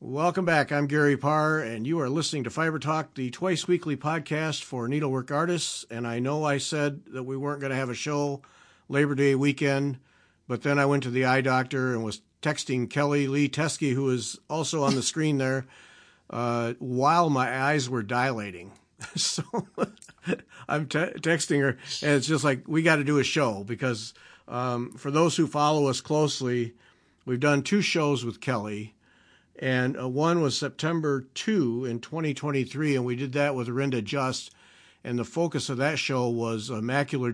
Welcome back. I'm Gary Parr, and you are listening to Fiber Talk, the twice weekly podcast for needlework artists. And I know I said that we weren't going to have a show Labor Day weekend, but then I went to the eye doctor and was texting Kelly Lee Teskey, who is also on the screen there, while my eyes were dilating. So I'm texting her, and it's just like, we got to do a show because for those who follow us closely, we've done 2 shows with Kelly. And one was September 2 in 2023, and we did that with Rinda Just. And the focus of that show was macular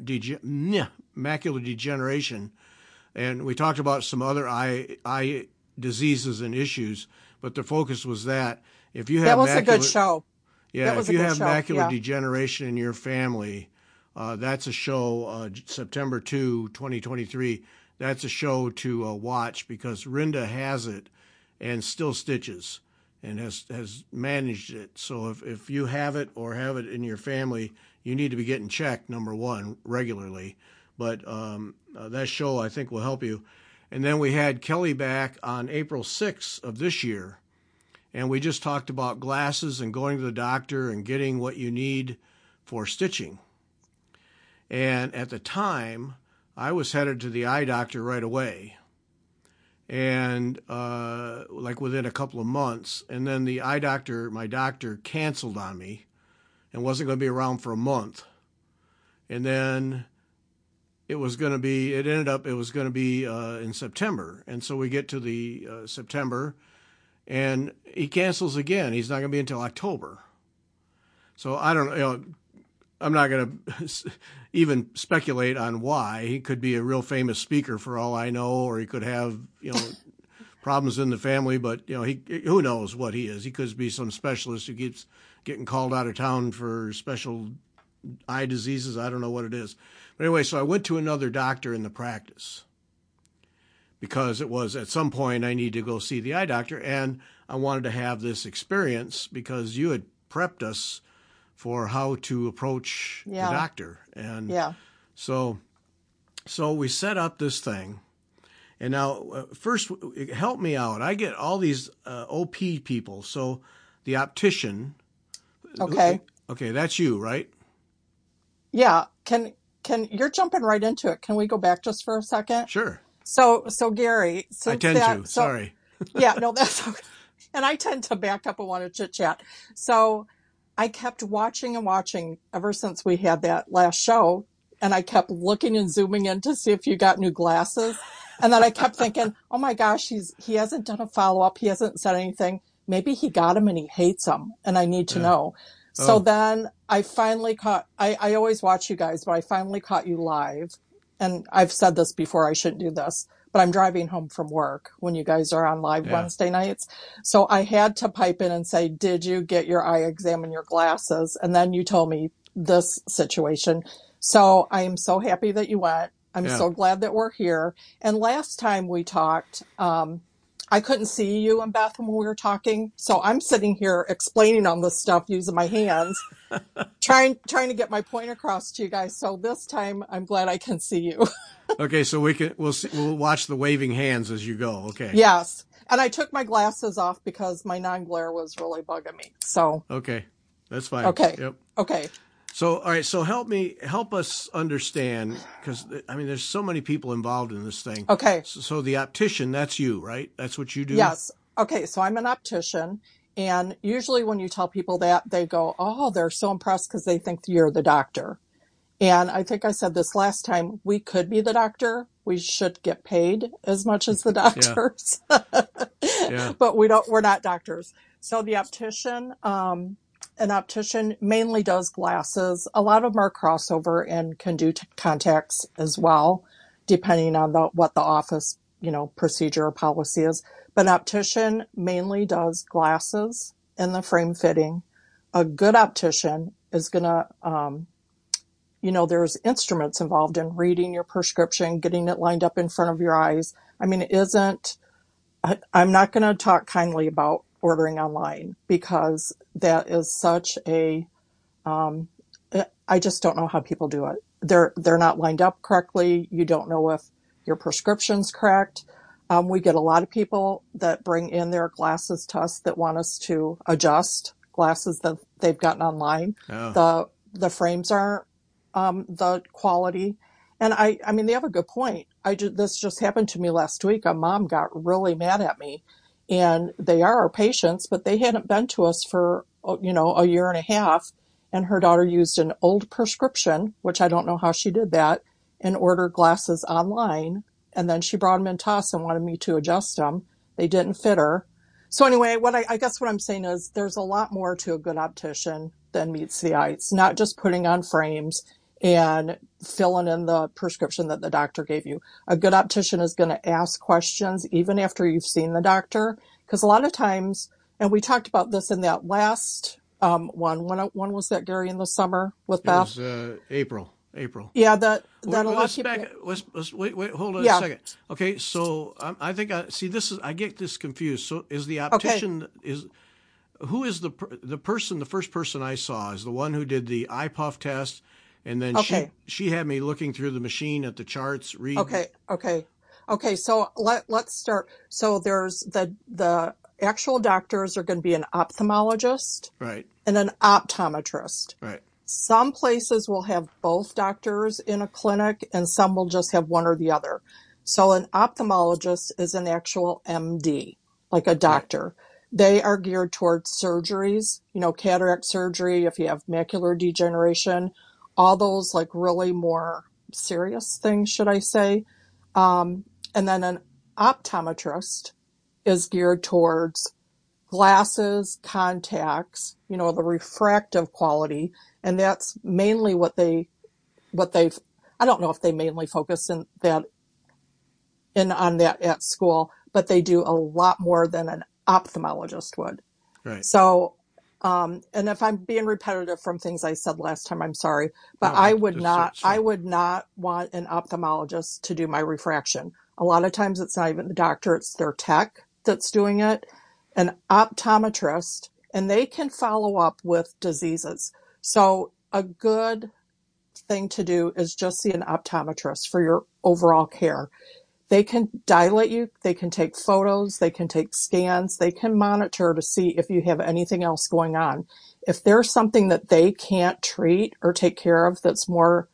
degeneration. And we talked about some other eye diseases and issues, but the focus was that. If you have that was a good show. Yeah, if you have macular degeneration in your family, that's a show, September 2, 2023. That's a show to watch because Rinda has it and still stitches and has managed it. So if you have it or have it in your family, you need to be getting checked, number one, regularly. But that show, I think, will help you. And then we had Kelly back on April 6th of this year, and we just talked about glasses and going to the doctor and getting what you need for stitching. And at the time, I was headed to the eye doctor right away. And like within a couple of months, and then the eye doctor, my doctor, canceled on me and wasn't going to be around for a month. And then it was going to be in September. And so we get to the September, and he cancels again. He's not going to be until October. So I don't know. I'm not going to even speculate on why. He could be a real famous speaker for all I know, or he could have, problems in the family, but, who knows what he is. He could be some specialist who keeps getting called out of town for special eye diseases. I don't know what it is. But anyway, so I went to another doctor in the practice because it was at some point I need to go see the eye doctor, and I wanted to have this experience because you had prepped us for how to approach the doctor. And so we set up this thing. And now, first, help me out. I get all these OP people. So the optician. Okay. Okay, that's you, right? Yeah. Can you're jumping right into it. Can we go back just for a second? Sure. So Gary, Sorry. Yeah, no, that's okay. And I tend to back up and want to chit chat. So I kept watching and watching ever since we had that last show, and I kept looking and zooming in to see if you got new glasses. And then I kept thinking, oh my gosh, he hasn't done a follow-up. He hasn't said anything. Maybe he got them and he hates them, and I need to know. So then I finally I always watch you guys, but I finally caught you live. And I've said this before, I shouldn't do this, but I'm driving home from work when you guys are on live Wednesday nights. So I had to pipe in and say, did you get your eye exam and your glasses? And then you told me this situation. So I am so happy that you went. I'm so glad that we're here. And last time we talked, I couldn't see you and Beth when we were talking. So I'm sitting here explaining all this stuff using my hands, trying to get my point across to you guys. So this time I'm glad I can see you. Okay, so we'll watch the waving hands as you go. Okay. Yes. And I took my glasses off because my non-glare was really bugging me. So okay. That's fine. Okay. Yep. Okay. So, all right. So help us understand, because there's so many people involved in this thing. Okay. So the optician, that's you, right? That's what you do? Yes. Okay. So I'm an optician, and usually when you tell people that, they go, oh, they're so impressed because they think you're the doctor. And I think I said this last time, we could be the doctor. We should get paid as much as the doctors, but we're not doctors. So the optician, an optician mainly does glasses. A lot of them are crossover and can do contacts as well, depending on what the office, procedure or policy is. But an optician mainly does glasses and the frame fitting. A good optician is going to, there's instruments involved in reading your prescription, getting it lined up in front of your eyes. I'm not going to talk kindly about ordering online because that is such I just don't know how people do it. They're not lined up correctly. You don't know if your prescription's correct. We get a lot of people that bring in their glasses to us that want us to adjust glasses that they've gotten online. Oh, The frames aren't the quality. And I mean, they have a good point. This just happened to me last week. A mom got really mad at me, and they are our patients, but they hadn't been to us for, a year and a half. And her daughter used an old prescription, which I don't know how she did that, and ordered glasses online. And then she brought them in to us and wanted me to adjust them. They didn't fit her. So anyway, I guess what I'm saying is there's a lot more to a good optician than meets the eye. It's not just putting on frames and filling in the prescription that the doctor gave you. A good optician is going to ask questions even after you've seen the doctor, because a lot of times, and we talked about this in that last one. When was that, Gary, in the summer with it Beth? was April. April. Yeah, that a Wait, lot of let's people. back. Let's wait. Hold on a Yeah. second. Okay, so I think I see. I get this confused. So is the Okay. optician who is the person? The first person I saw is the one who did the eye puff test, and then Okay. she had me looking through the machine at the charts. Okay. So let's start. So there's the actual doctors are going to be an ophthalmologist Right. and an optometrist. Right. Some places will have both doctors in a clinic, and some will just have one or the other. So an ophthalmologist is an actual MD, like a Right. doctor. They are geared towards surgeries, cataract surgery, if you have macular degeneration, all those like really more serious things, should I say. And then an optometrist is geared towards glasses, contacts, the refractive quality. And that's mainly what they've, I don't know if they mainly focus on that at school, but they do a lot more than an ophthalmologist would. Right. So, and if I'm being repetitive from things I said last time, I'm sorry, but No, I would it's fine. would not want an ophthalmologist to do my refraction. A lot of times it's not even the doctor, it's their tech that's doing it. An optometrist, and they can follow up with diseases. So a good thing to do is just see an optometrist for your overall care. They can dilate you, they can take photos, they can take scans, they can monitor to see if you have anything else going on. If there's something that they can't treat or take care of that's more,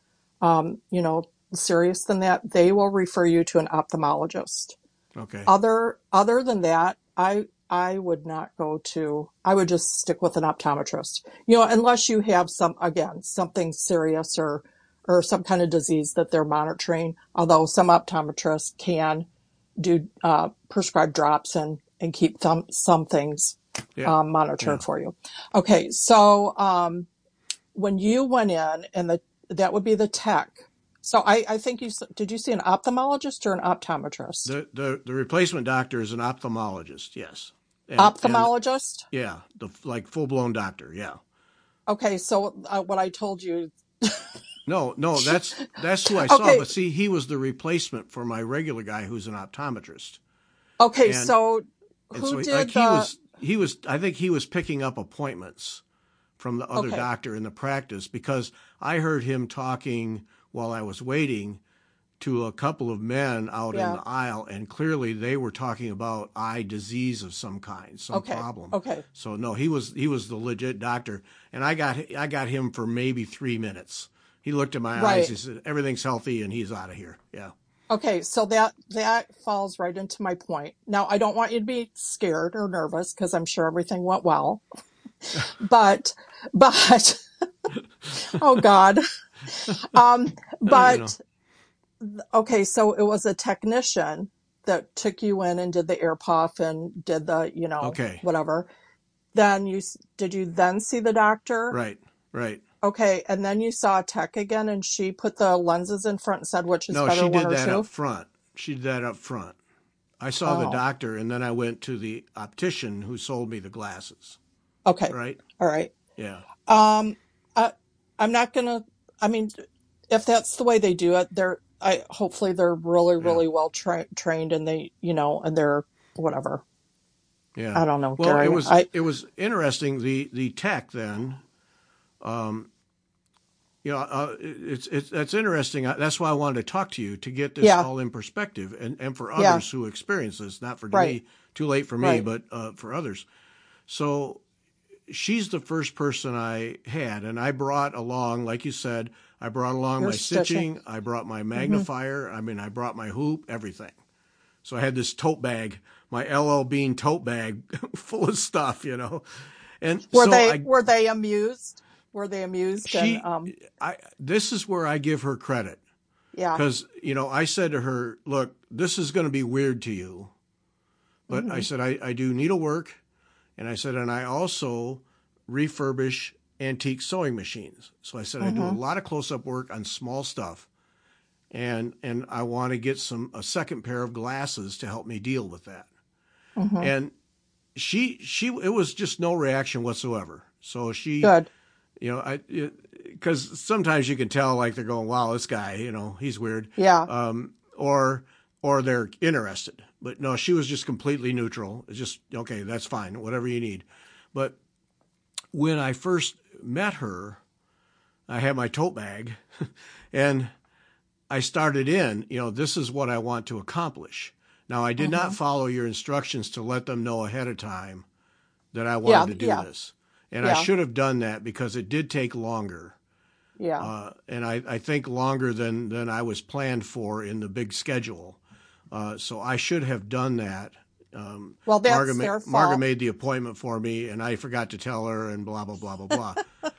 serious than that, they will refer you to an ophthalmologist. Okay. Other than that, I would not go to, I would just stick with an optometrist, unless you have something serious or some kind of disease that they're monitoring, although some optometrists can do prescribe drops and keep some things Yeah. monitored Yeah. for you. Okay, so when you went in, and that would be the tech. So I think did you see an ophthalmologist or an optometrist? The replacement doctor is an ophthalmologist. Yes. And Ophthalmologist? yeah, the like full blown doctor. Yeah. Okay, so what I told you. No, that's who I saw. Okay, But see, he was the replacement for my regular guy, who's an optometrist, okay, and so and who so like did the? he was I think he was picking up appointments from the other Okay, doctor in the practice because I heard him talking while I was waiting to a couple of men out in yeah, the aisle, and clearly they were talking about eye disease of some kind, some okay, problem. okay, So no, he was the legit doctor, and I got him for maybe 3 minutes. He looked at my eyes. right. He said, "Everything's healthy," and he's out of here. Yeah. Okay, so that falls right into my point. Now, I don't want you to be scared or nervous because I'm sure everything went well. But, but, oh God. Um, You know. but okay, so it was a technician that took you in and did the air puff and did the, Okay. whatever. Then did you then see the doctor? Right. Right. Okay, and then you saw a tech again, and she put the lenses in front and said, which is No, better, she one did or that up two? front. She did that up front. I saw the Oh, doctor, and then I went to the optician who sold me the glasses. okay. Right? All right. Yeah. Um, I, I'm not gonna, I mean, if that's the way they do it, hopefully they're really, Yeah. really well trained, and and they're whatever. Yeah. I don't know, Well, Gary. it was interesting. The tech then, it's that's interesting. That's why I wanted to talk to you to get this Yeah. all in perspective, and for Yeah. others who experience this, not for Right. me, too late for me, Right. but for others. So she's the first person I had, and I brought along, like you said, I brought along You're my stitching. stitching, I brought my Hmm. magnifier, I brought my hoop, everything. So I had this tote bag, my LL Bean tote bag, full of stuff, And Were so they were they amused? Were they amused? And she, this is where I give her credit yeah. because I said to her, "Look, this is going to be weird to you," but I Hmm. said I do needlework, and I said, and I also refurbish antique sewing machines. So I said I do a Hmm. lot of close-up work on small stuff, and I want to get a second pair of glasses to help me deal with that. Hmm. And she it was just no reaction whatsoever. So she, Good. because sometimes you can tell like they're going, wow, this guy, he's weird, Yeah. or they're interested. But no, she was just completely neutral. It's just okay, that's fine, whatever you need. But when I first met her, I had my tote bag, and I started this is what I want to accomplish. Now, I did not Hmm. follow your instructions to let them know ahead of time that I Yeah. wanted to do Yeah. this. And I Yeah. should have done that because it did take longer. Yeah. And I think longer than I was planned for in the big schedule. So I should have done that. Well, that's their Marga fault. made the appointment for me, and I forgot to tell her, and blah, blah, blah, blah, blah.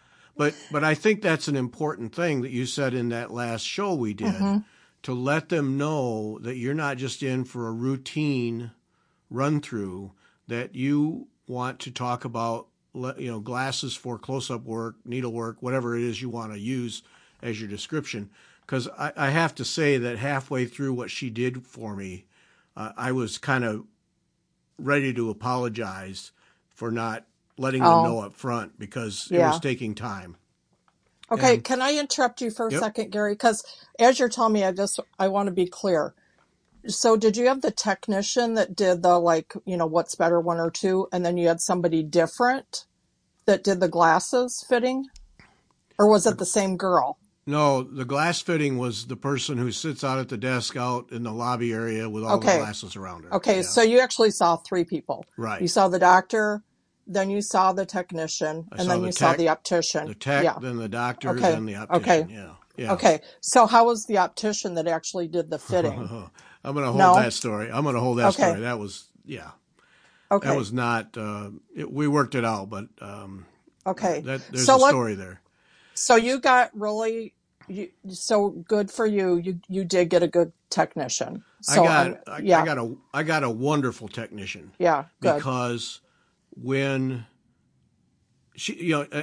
But I think that's an important thing that you said in that last show we did, Hmm. to let them know that you're not just in for a routine run through, that you want to talk about glasses for close-up work, needlework, whatever it is you want to use as your description. Because I have to say that halfway through what she did for me, I was kind of ready to apologize for not letting them Oh, know up front because it was yeah. taking time. Okay. And Can I interrupt you for a yep, second, Gary? Because as you're telling me, I want to be clear. So did you have the technician that did the what's better, one or two, and then you had somebody different that did the glasses fitting? Or was it the same girl? no, the glass fitting was the person who sits out at the desk out in the lobby area with all the Okay. glasses around her. Okay. Yeah, So you actually saw three people. You right. saw the doctor, then you saw the technician, I and saw then you saw the optician. the tech, Yeah. then the doctor, Okay. then the Okay. optician. Yeah, yeah. Okay. So how was the optician that actually did the fitting? I'm going to hold No? that story. I'm going to hold that Okay. story. That was, yeah, that Okay. was not, we worked it out, but Okay. there's So a let story there. so you got really so good for you. You did get a good technician. So I'm yeah. I got a wonderful technician Yeah, good. because when she,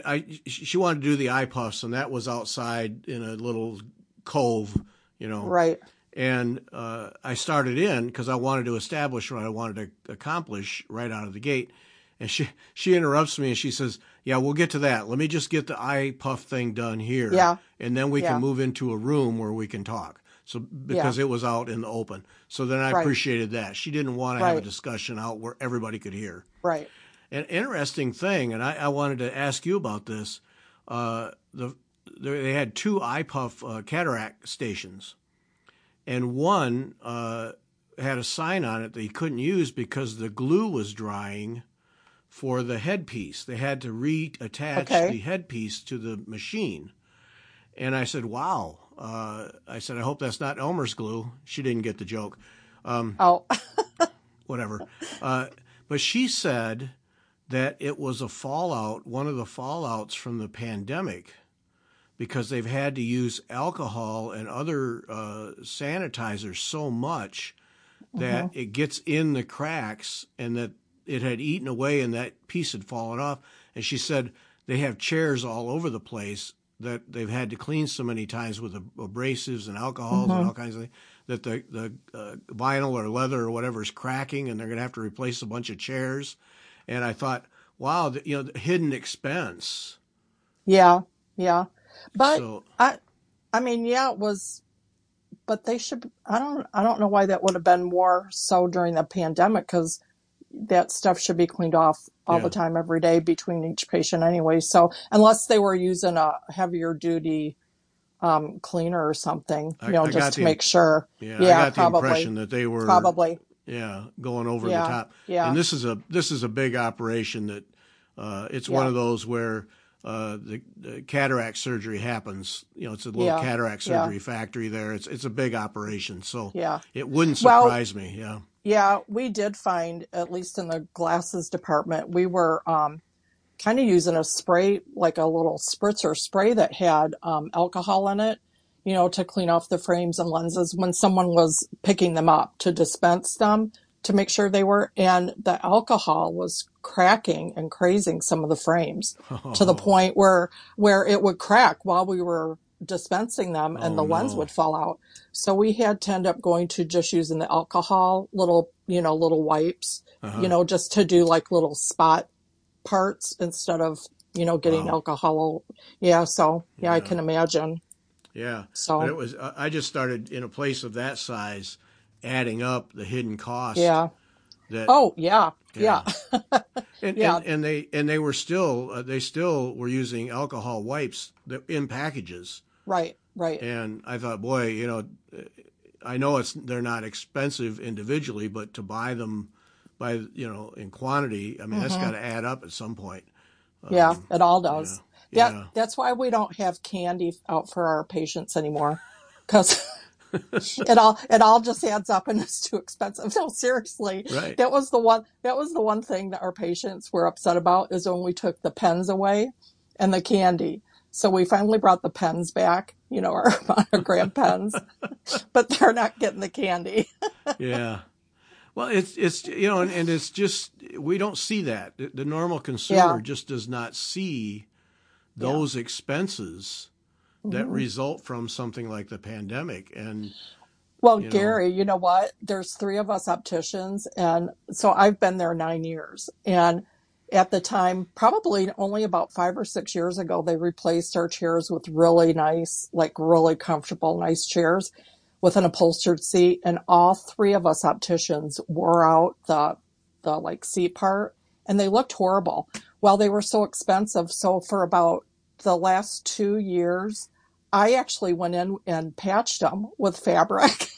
she wanted to do the eye puffs, and that was outside in a little cove, you know, Right. and I started in because I wanted to establish what I wanted to accomplish right out of the gate. And she interrupts me and she says, "Yeah, we'll get to that. Let me just get the eye puff thing done here, Yeah. and then we can Yeah. move into a room where we can talk." So Yeah. because it was out in the open, so then I Right. appreciated that. She didn't want to have a Right. discussion out where everybody could hear. Right. An interesting thing, and I wanted to ask you about this. They had two iPuff cataract stations, and one had a sign on it that you couldn't use because the glue was drying for the headpiece. They had to reattach the Okay. headpiece to the machine. And I said, wow. I said, I hope that's not Elmer's glue. She didn't get the joke. Oh. Whatever. But she said that it was a fallout, one of the fallouts from the pandemic, because they've had to use alcohol and other sanitizers so much that Hmm. it gets in the cracks, and that it had eaten away and that piece had fallen off. And she said they have chairs all over the place that they've had to clean so many times with abrasives and alcohols and Hmm. all kinds of things that the vinyl or leather or whatever is cracking, and they're going to have to replace a bunch of chairs. And I thought, wow, the hidden expense. Yeah. Yeah. But So I mean, yeah, it was, but they should, I don't know why that would have been more so during the pandemic, because that stuff should be cleaned off all the yeah, time, every day between each patient anyway. So unless they were using a heavier duty cleaner or something, I just got to make sure. yeah, I Yeah, got the probably, impression that they were, probably. yeah, going over the Yeah, top. And yeah, this is a big operation that it's one yeah, of those where the cataract surgery happens. It's a little yeah, cataract yeah, surgery factory there. It's a big operation, so yeah. it wouldn't Well, surprise me. Yeah. yeah, we did find, at least in the glasses department, we were kind of using a spray, like a little spritzer spray that had alcohol in it, to clean off the frames and lenses when someone was picking them up to dispense them to make sure they were. And the alcohol was cracking and crazing some of the frames to the Oh, point where it would crack while we were dispensing them and oh the lens no. would fall out. So we had to end up going to just using the alcohol little wipes, Uh-huh. just to do like little spot parts instead of, getting Wow. alcohol. Yeah. So yeah, I Yeah. can imagine. Yeah. But So it was I just started in a place of that size adding up the hidden cost yeah. that Oh yeah. yeah. Yeah. Yeah. And they were still they still were using alcohol wipes in packages. Right. Right. And I thought, boy, I know they're not expensive individually, but to buy them by in quantity, I mean that's got Hmm. to add up at some point. Yeah. Um, It all yeah, does. yeah. That's why we don't have candy out for our patients anymore. Cause it all just adds up and it's too expensive. No, seriously. Right. That was the one thing that our patients were upset about is when we took the pens away and the candy. So we finally brought the pens back, our monogram pens, but they're not getting the candy. Yeah. Well, it's and it's just we don't see that. The normal consumer Yeah. just does not see Yeah. those expenses that Hmm. result from something like the pandemic. And Well, you know, Gary, you know what? There's three of us opticians, and so I've been there 9 years. And at the time, probably only about 5 or 6 years ago, they replaced our chairs with really nice, like really comfortable, nice chairs with an upholstered seat. And all three of us opticians wore out the like seat part, and they looked horrible. Well, they were so expensive. So for about the last 2 years, I actually went in and patched them with fabric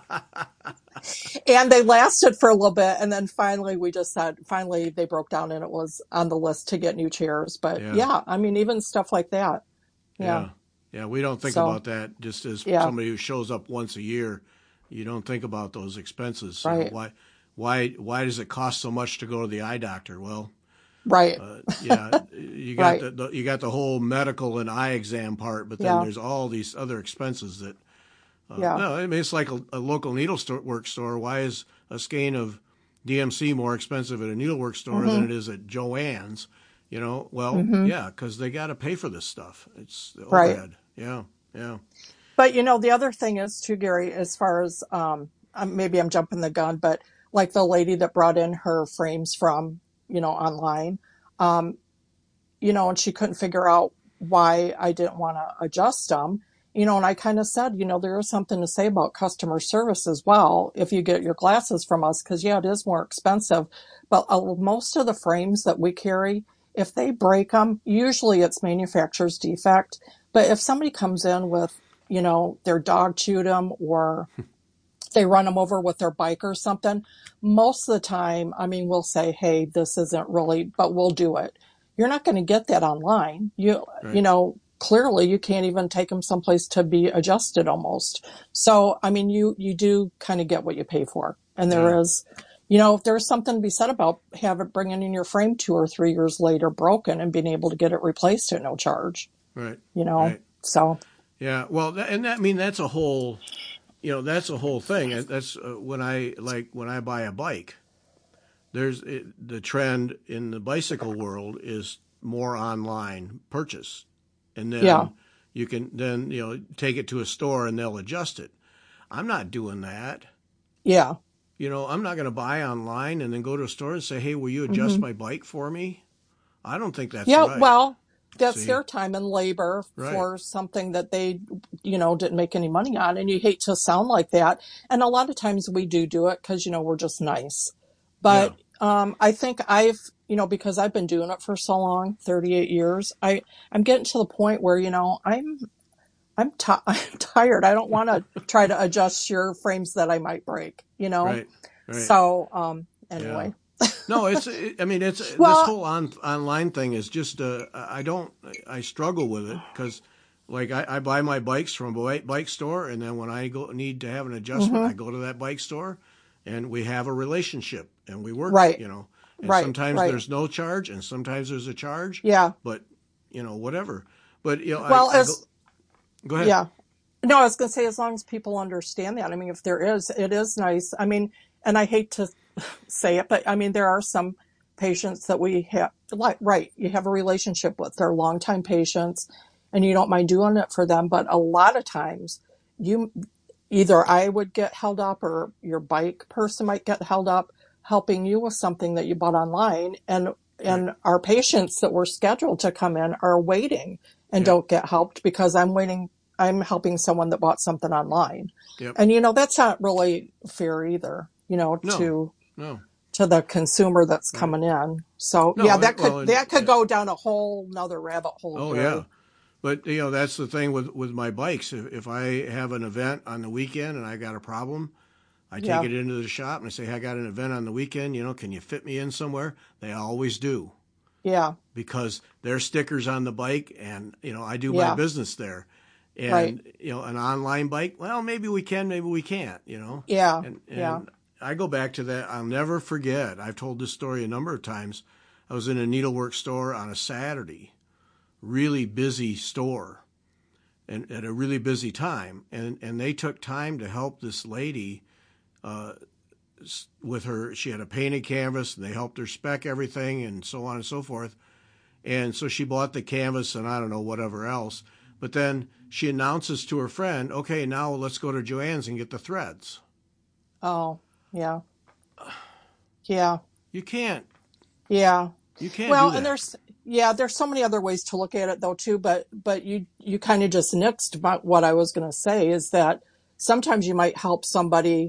and they lasted for a little bit. And then finally, we just said, finally, they broke down and it was on the list to get new chairs. But yeah, yeah, I mean, even stuff like that. Yeah. yeah, yeah. We don't think So, about that just as yeah, somebody who shows up once a year. You don't think about those expenses. right, Why does it cost so much to go to the eye doctor? Well, right, yeah, you got right. you got the whole medical and eye exam part, but then Yeah, there's all these other expenses that. yeah. No, I mean it's like a local needlework store. Why is a skein of DMC more expensive at a needlework store than Hmm. it is at Joann's? Well, Hmm. yeah, because they got to pay for this stuff. It's the Right. overhead. Yeah, yeah, But the other thing is too, Gary, as far as maybe I'm jumping the gun, but like the lady that brought in her frames from online, um, and she couldn't figure out why I didn't want to adjust them. And I kind of said, there is something to say about customer service as well. If you get your glasses from us, because yeah, it is more expensive, but most of the frames that we carry, if they break them, usually it's manufacturer's defect. But if somebody comes in with, their dog chewed them or they run them over with their bike or something, most of the time, I mean, we'll say, hey, this isn't really, but we'll do it. You're not going to get that online. You right. know, clearly you can't even take them someplace to be adjusted almost. So, I mean, you do kind of get what you pay for. And Yeah, there is, there's something to be said about bringing in your frame 2 or 3 years later broken and being able to get it replaced at no charge, right, you know? right. So, Yeah. Well, I mean that's a whole that's a whole thing. That's when I buy a bike. The trend in the bicycle world is more online purchase, and yeah, then you can then take it to a store and they'll adjust it. I'm not doing that. yeah. I'm not going to buy online and then go to a store and say, "Hey, will you adjust Hmm. my bike for me?" I don't think that's Yeah, right. well, that's See, their time and labor right? for something that they, didn't make any money on. And you hate to sound like that. And a lot of times we do it because, we're just nice. Yeah, But I think because I've been doing it for so long, 38 years, I'm getting to the point where, I'm tired. I don't want to try to adjust your frames that I might break, you know? Right. Right. So, Yeah. anyway. No, I mean, it's this Well, whole online thing is just, I struggle with it because, like, I buy my bikes from a bike store, and then when I need to have an adjustment, I hmm go to that bike store, and we have a relationship, and we work, right, and right, sometimes right. there's no charge, and sometimes there's a charge, Yeah. but, whatever. But, Well, I go ahead. yeah. No, I was going to say, as long as people understand that. I mean, if there is, it is nice. I mean, and I hate to say it, but I mean, there are some patients that we have, like, right, you have a relationship with. They're longtime patients and you don't mind doing it for them. But a lot of times you either I would get held up or your bike person might get held up helping you with something that you bought online. Right. And our patients that were scheduled to come in are waiting and Yep. don't get helped because I'm helping someone that bought something online. Yep. And that's not really fair either, No. No. to the consumer that's Right. coming in. So yeah, No. Well, that could go down a whole nother rabbit hole, oh yeah. Gary. But that's the thing with my bikes. If I have an event on the weekend and I got a problem, I take Yeah. it into the shop and I say, hey, I got an event on the weekend. Can you fit me in somewhere? They always do Yeah. because there's stickers on the bike, and I do my Yeah. business there. Right. And an online bike, well, maybe we can, maybe we can't. Yeah. And Yeah. I go back to that. I'll never forget. I've told this story a number of times. I was in a needlework store on a Saturday, really busy store, and at a really busy time, and they took time to help this lady with her. She had a painted canvas, and they helped her spec everything and so on and so forth. And so she bought the canvas and I don't know, whatever else. But then she announces to her friend, okay, now let's go to Joann's and get the threads. Oh, yeah. Yeah. You can't Yeah. you can't do Well, and that. there's so many other ways to look at it though too, but you kind of just nixed about what I was going to say is that sometimes you might help somebody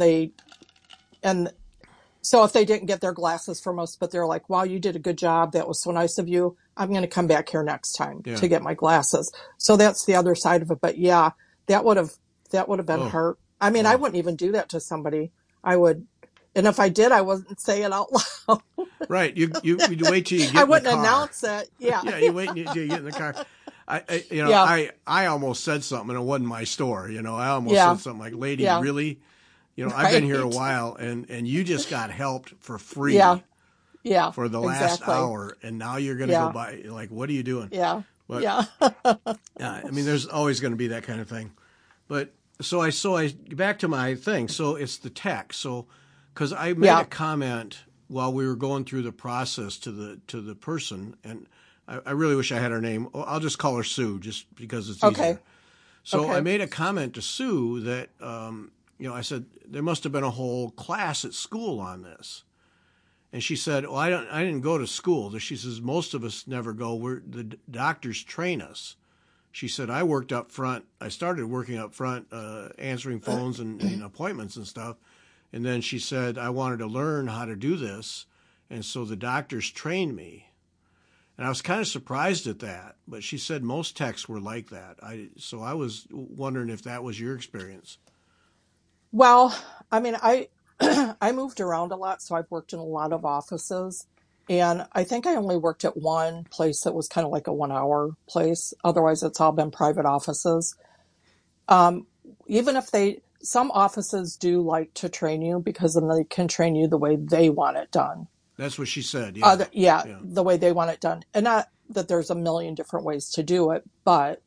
and so if they didn't get their glasses from us, but they're like, wow, you did a good job. That was so nice of you. I'm going to come back here next time Yeah. to get my glasses. So that's the other side of it. But yeah, that would have been Oh, hurt. I mean, I oh. wouldn't even do that to somebody. I would, and if I did, I wouldn't say it out loud. Right. You wait till you I get in the wouldn't car. announce it. Yeah. Yeah, you wait until you get in the car. Yeah. I almost said something, and it wasn't my store. I almost Yeah. said something like, lady, Yeah. really? I've been here a Right. while, and you just got helped for Yeah. free Yeah. for the last Exactly. hour, and now you're going to go Yeah. by. Like, what are you doing? Yeah. But Yeah. I mean, there's always going to be that kind of thing. But so I back to my thing. So it's the tech. So because I made Yeah. a comment while we were going through the process to the person, and I really wish I had her name. I'll just call her Sue, just because it's Okay. easier. So I Okay. made a comment to Sue that I said there must have been a whole class at school on this. And she said, "Well, I didn't go to school." She says, "Most of us never go. The doctors train us." She said, "I worked up front. I started working up front, answering phones and appointments and stuff. And then she said, I wanted to learn how to do this. And so the doctors trained me." And I was kind of surprised at that. But she said most techs were like that. So I was wondering if that was your experience. Well, I mean, I moved around a lot, so I've worked in a lot of offices. And I think I only worked at one place that was kind of like a 1 hour place. Otherwise, it's all been private offices. Even if some offices do like to train you because then they can train you the way they want it done. That's what she said. Yeah. Yeah. The way they want it done. And not that there's a million different ways to do it, but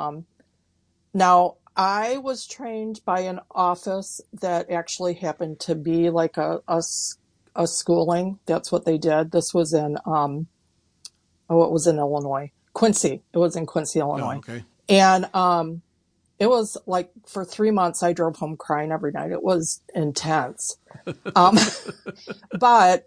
now I was trained by an office that actually happened to be like a schooling. That's what they did. This was in, it was in Illinois, Quincy. It was in Quincy, Oh, Illinois. okay. And it was like for 3 months, I drove home crying every night. It was intense. But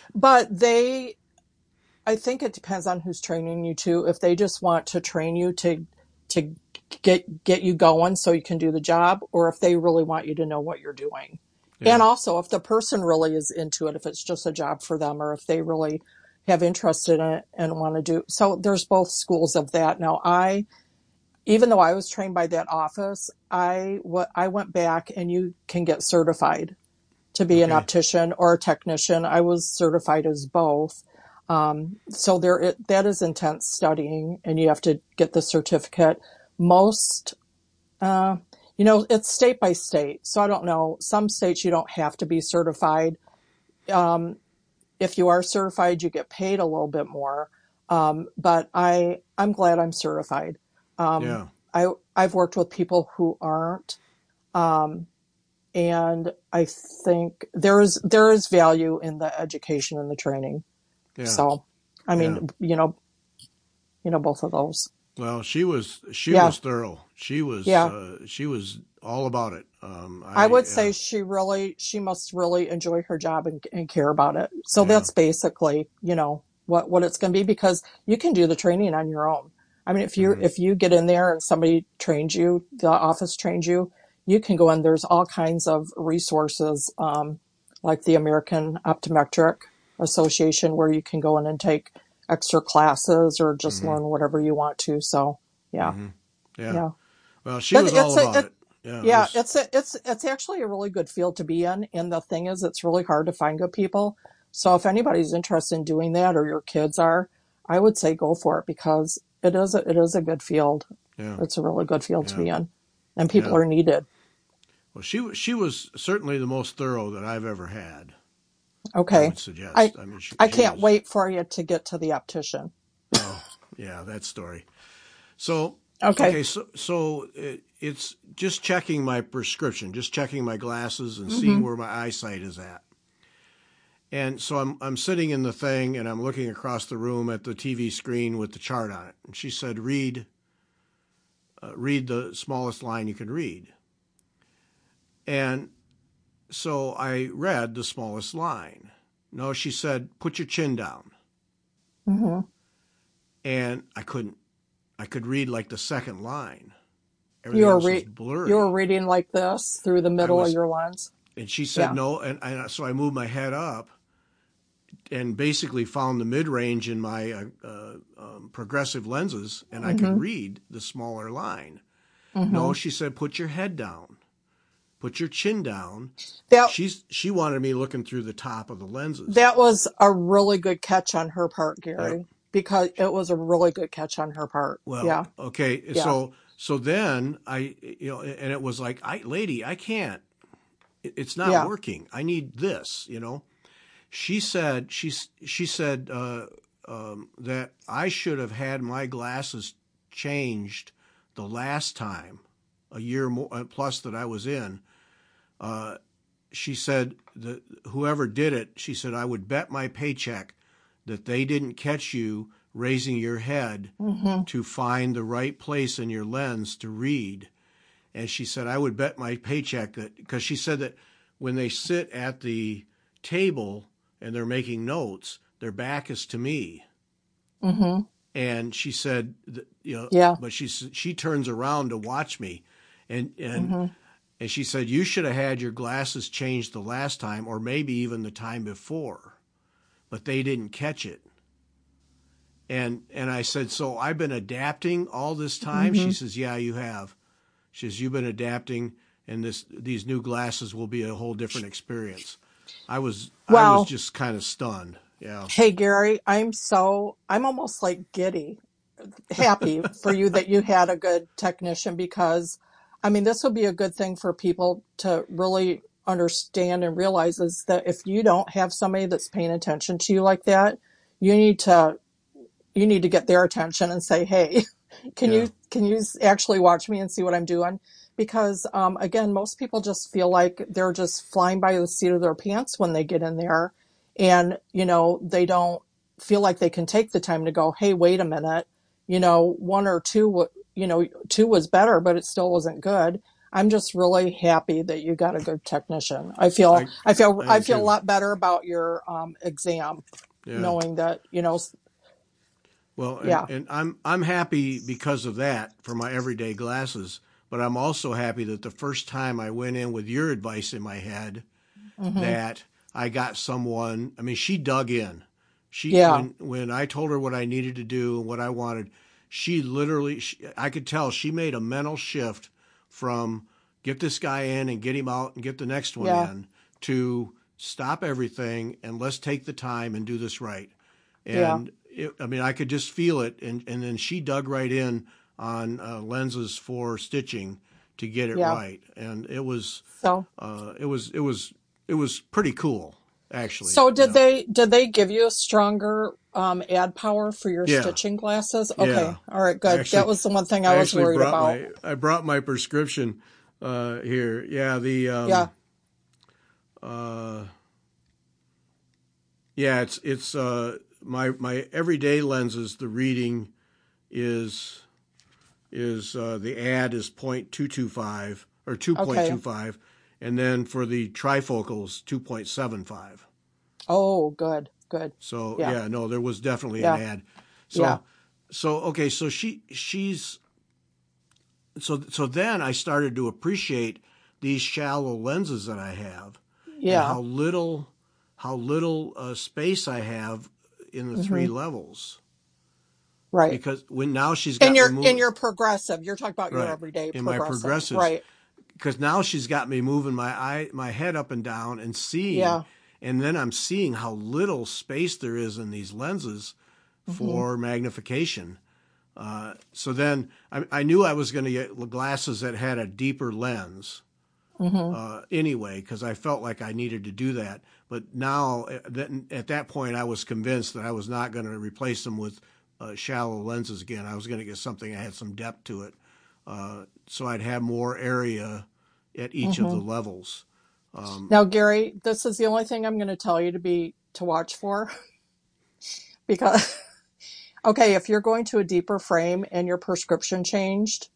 I think it depends on who's training you too. If they just want to train you to get you going so you can do the job, or if they really want you to know what you're doing. Yeah. And also if the person really is into it, if it's just a job for them, or if they really have interest in it and want to do. So there's both schools of that. Now even though I was trained by that office, I went back, and you can get certified to be an Okay. optician or a technician. I was certified as both. So that is intense studying, and you have to get the certificate. Most, it's state by state. So I don't know. Some states you don't have to be certified. If you are certified, you get paid a little bit more. But I'm glad I'm certified. Um, Yeah. I've worked with people who aren't. Um, and I think there is value in the education and the training. Yeah. So, I Yeah. mean, both of those. Well, she Yeah, was thorough. yeah. She was all about it. I would say she must really enjoy her job and care about it. So Yeah. that's basically, what it's going to be, because you can do the training on your own. I mean, Hmm. if you get in there and somebody trains you, the office trains you, you can go in. There's all kinds of resources, like the American Optometric Association, where you can go in and take extra classes or just Hmm. learn whatever you want to. So, yeah, Hmm. Yeah. yeah. Well, she But was all about it. Yeah. It yeah, was. it's actually a really good field to be in. And the thing is, it's really hard to find good people. So if anybody's interested in doing that, or your kids are, I would say go for it, because it is a good field. Yeah. It's a really good field to Yeah. be in, and people Yeah. are needed. Well, she was certainly the most thorough that I've ever had. I Okay, would I suggest. I mean, I she can't was. wait for you to get to the optician. Oh, yeah, that story. So, Okay. okay, it's just checking my prescription, just checking my glasses and seeing Mm-hmm. where my eyesight is at. And so I'm sitting in the thing and I'm looking across the room at the TV screen with the chart on it. And she said, read the smallest line you can read. And so I read the smallest line. No, she said, put your chin down. Mm-hmm. And I couldn't. I could read like the second line. You Everything were else was re- you were blurry. reading like this through the I middle of was, your lens. and she said Yeah. no, so I moved my head up and basically found the mid range in my progressive lenses, and I could Mm-hmm. read the smaller line. No, Mm-hmm. she said, put your head down, put your chin down. That She wanted me looking through the top of the lenses. That was a really good catch on her part, Yep. Gary, because it was a really good catch on her part. Well, Yeah. okay, Yeah. so then and it was like, lady, I can't. It's not Yeah. working. I need this. She said that I should have had my glasses changed the last time, a year more, plus that I was in. She said that whoever did it, she said, I would bet my paycheck that they didn't catch you raising your head Mm-hmm. to find the right place in your lens to read. And she said, I would bet my paycheck that, because she said that when they sit at the table and they're making notes, their back is to me. Mm-hmm. And she said, Yeah. but she turns around to watch me, and Mm-hmm. and she said, you should have had your glasses changed the last time, or maybe even the time before, but they didn't catch it. And I said, so I've been adapting all this time. She Mm-hmm. says, yeah, you have. She says, you've been adapting, and these new glasses will be a whole different experience. I was Well, just kind of stunned. Yeah. hey, Gary, I'm almost like giddy, happy for you that you had a good technician, because, I mean, this would be a good thing for people to really understand and realize, is that if you don't have somebody that's paying attention to you like that, you need to get their attention and say, hey, Yeah. can you actually watch me and see what I'm doing? Because again, most people just feel like they're just flying by the seat of their pants when they get in there, and they don't feel like they can take the time to go, hey, wait a minute, one or two, two was better, but it still wasn't good. I'm just really happy that you got a good technician. I feel I I feel I I am feel a too. lot better about your exam, Yeah. knowing that Well, yeah. and I'm happy because of that for my everyday glasses, but I'm also happy that the first time I went in with your advice in my head, Hmm. that I got someone. I mean, she dug in. She Yeah. when I told her what I needed to do and what I wanted, she literally, I could tell she made a mental shift from get this guy in and get him out and get the next one in to stop everything and let's take the time and do this right. And I could just feel it. And then she dug right in on lenses for stitching to get it right. And it was it was pretty cool, actually. So did they give you a stronger ad power for your stitching glasses? Okay. All right, good. Actually, that was the one thing I was worried about. I brought my prescription here. Yeah, it's my everyday lenses, the reading is the ad is 0.225 or 2.25, and then for the trifocals 2.75. Oh, good. So there was definitely an ad. So then I started to appreciate these shallow lenses that I have. Yeah. And how little space I have in the three levels. Right. Because now she's got in your progressive, you're talking about your everyday in progressive. My progressives. Right. Because now she's got me moving my head up and down and seeing. Yeah. And then I'm seeing how little space there is in these lenses for magnification. So then I knew I was going to get glasses that had a deeper lens anyway, because I felt like I needed to do that. But now, at that point, I was convinced that I was not going to replace them with shallow lenses again. I was going to get something that had some depth to it, so I'd have more area at each of the levels. Now, Gary, this is the only thing I'm going to tell you to watch for, because, okay, if you're going to a deeper frame and your prescription changed,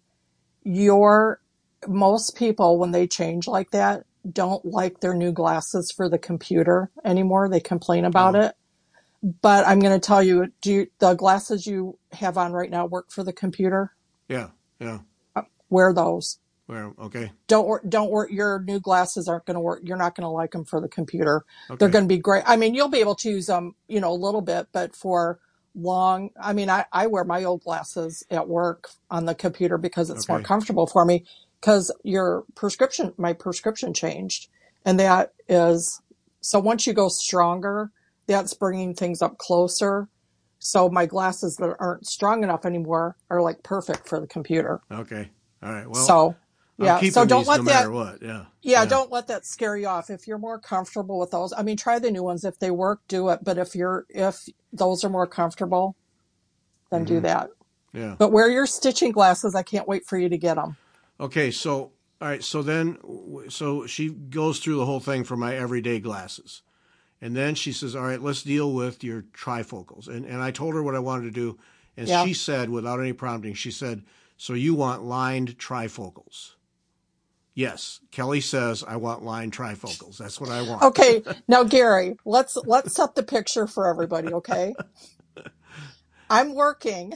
most people, when they change like that, don't like their new glasses for the computer anymore. They complain about it. But I'm going to tell you, the glasses you have on right now work for the computer? Yeah. Wear those. Okay. Don't worry. Your new glasses aren't going to work. You're not going to like them for the computer. Okay. They're going to be great. I mean, you'll be able to use them, a little bit, but for long, I wear my old glasses at work on the computer because it's more comfortable for me, because my prescription changed. And that is, so once you go stronger, that's bringing things up closer. So my glasses that aren't strong enough anymore are like perfect for the computer. Okay. All right. Well, so don't let no that, matter what. Yeah. Don't let that scare you off. If you're more comfortable with those, try the new ones. If they work, do it. But if those are more comfortable, then do that. Yeah. But wear your stitching glasses. I can't wait for you to get them. Okay. So, all right. So she goes through the whole thing for my everyday glasses. And then she says, all right, let's deal with your trifocals. And I told her what I wanted to do. And she said, without any prompting, she said, so you want lined trifocals? Yes. Kelly says, I want lined trifocals. That's what I want. Okay. Now, Gary, let's set the picture for everybody, okay? I'm working,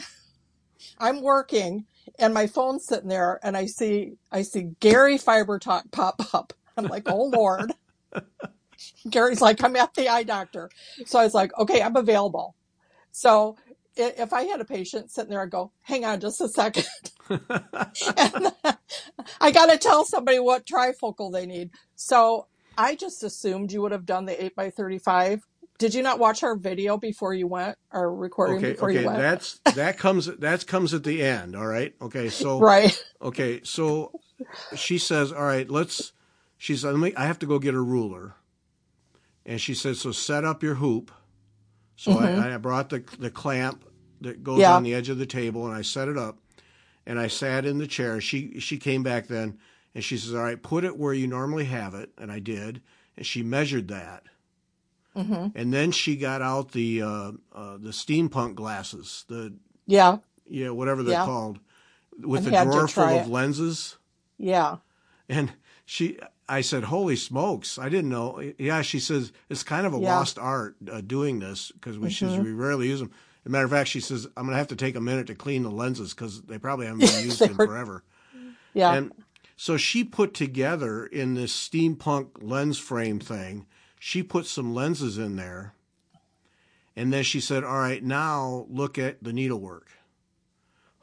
and my phone's sitting there, and I see Gary Fiber Talk pop up. I'm like, oh, Lord. Gary's like, I'm at the eye doctor. So I was like, okay, I'm available. So if I had a patient sitting there, I'd go, hang on just a second. And I got to tell somebody what trifocal they need. So I just assumed you would have done the 8x35. Did you not watch our video before you went, or recording before you went? That comes at the end. All right. Okay. So, right. Okay. So she says, all right, she said, I have to go get a ruler. And she said, so set up your hoop. So I brought the clamp that goes on the edge of the table, and I set it up. And I sat in the chair. She came back then, and she says, all right, put it where you normally have it. And I did. And she measured that. And then she got out the steampunk glasses, whatever they're called, with the drawer full of lenses. Yeah. And I said, holy smokes, I didn't know. Yeah, she says, it's kind of a lost art doing this, because we rarely use them. As a matter of fact, she says, I'm going to have to take a minute to clean the lenses because they probably haven't been used in forever. Yeah. And so she put together in this steampunk lens frame thing, she put some lenses in there. And then she said, all right, now look at the needlework.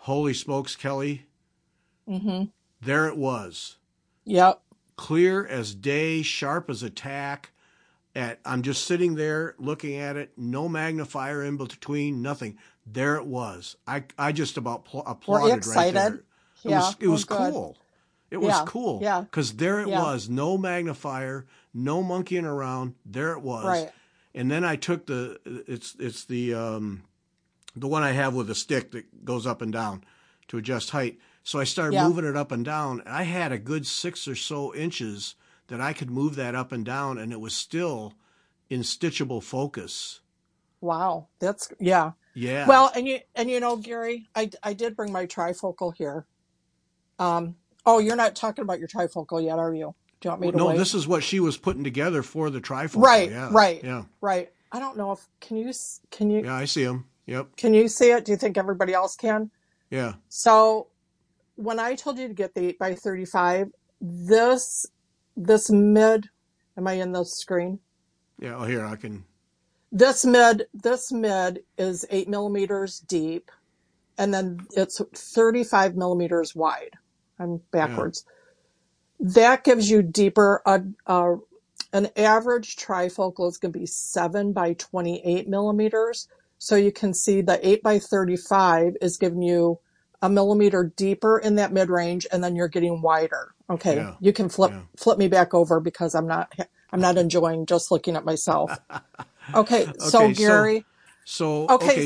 Holy smokes, Kelly. Mm-hmm. There it was. Yep. Clear as day, sharp as a tack. I'm just sitting there looking at it, no magnifier in between, nothing. There it was. I just about Were you applauded right excited? there. Yeah. It was Good. cool. It was Yeah. cool. Yeah. Because there it Yeah. was, no magnifier, no monkeying around. There it was. Right. And then I took it's the one I have with a stick that goes up and down to adjust height. So I started Yeah. moving it up and down. I had a good 6 or so inches that I could move that up and down, and it was still in stitchable focus. Wow. That's, yeah. Yeah. Well, and you know, Gary, I did bring my trifocal here. Oh, you're not talking about your trifocal yet, are you? Do you want me to No, wait? this is what she was putting together for the trifocal. Right. Yeah. Right. Yeah. Right. I don't know if, can you, Yeah, I see them. Yep. can you see it? Do you think everybody else can? Yeah. So when I told you to get the 8x35, this mid, am I in the screen? Yeah. Oh, here I can. This mid is 8 millimeters deep, and then it's 35 millimeters wide. I'm backwards. Yeah. That gives you deeper. An average trifocal is going to be 7 by 28 millimeters. So you can see the 8x35 is giving you a millimeter deeper in that mid range, and then you're getting wider. Okay, yeah. You can flip me back over because I'm not enjoying just looking at myself. Okay, so Gary. So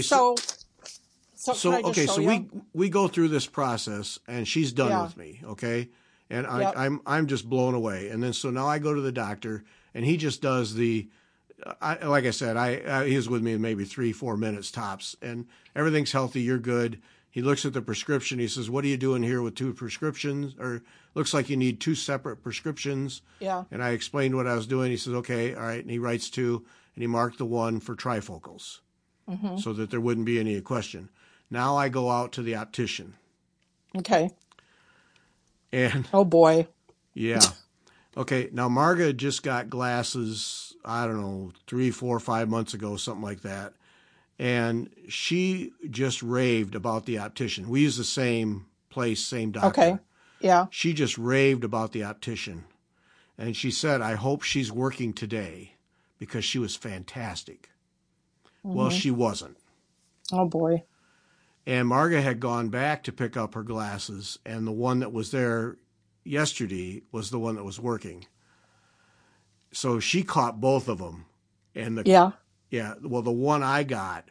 we go through this process, and she's done with me. Okay, and I'm just blown away. And then so now I go to the doctor, and he just does like I said, he was with me maybe 3-4 minutes tops, and everything's healthy. You're good. He looks at the prescription. He says, "What are you doing here with 2 prescriptions? Or looks like you need 2 separate prescriptions." Yeah. And I explained what I was doing. He says, "Okay, all right." And he writes 2, and he marked the one for trifocals, so that there wouldn't be any question. Now I go out to the optician. Okay. And oh boy. Yeah. Okay. Now Marga just got glasses, I don't know, 3, 4, 5 months ago, something like that. And she just raved about the optician. We use the same place, same doctor. Okay. Yeah. She just raved about the optician. And she said, "I hope she's working today," because she was fantastic. Well, she wasn't. Oh boy. And Marga had gone back to pick up her glasses, and the one that was there yesterday was the one that was working. So she caught both of them. And well, the one I got,